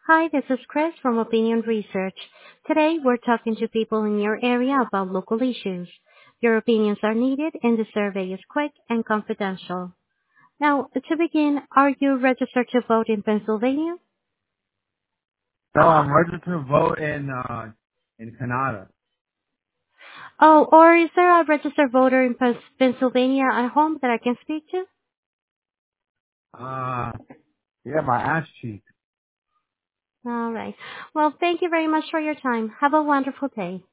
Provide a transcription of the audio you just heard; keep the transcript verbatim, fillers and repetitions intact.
Hi, this is Chris from Opinion Research. Today, we're talking to people in your area about local issues. Your opinions are needed, and the survey is quick and confidential. Now, to begin, are you registered to vote in Pennsylvania? No, I'm registered to vote in uh in Canada. Oh, or is there a registered voter in Pens- Pennsylvania at home that I can speak to? Uh yeah, my ass cheek. All right. Well, thank you very much for your time. Have a wonderful day.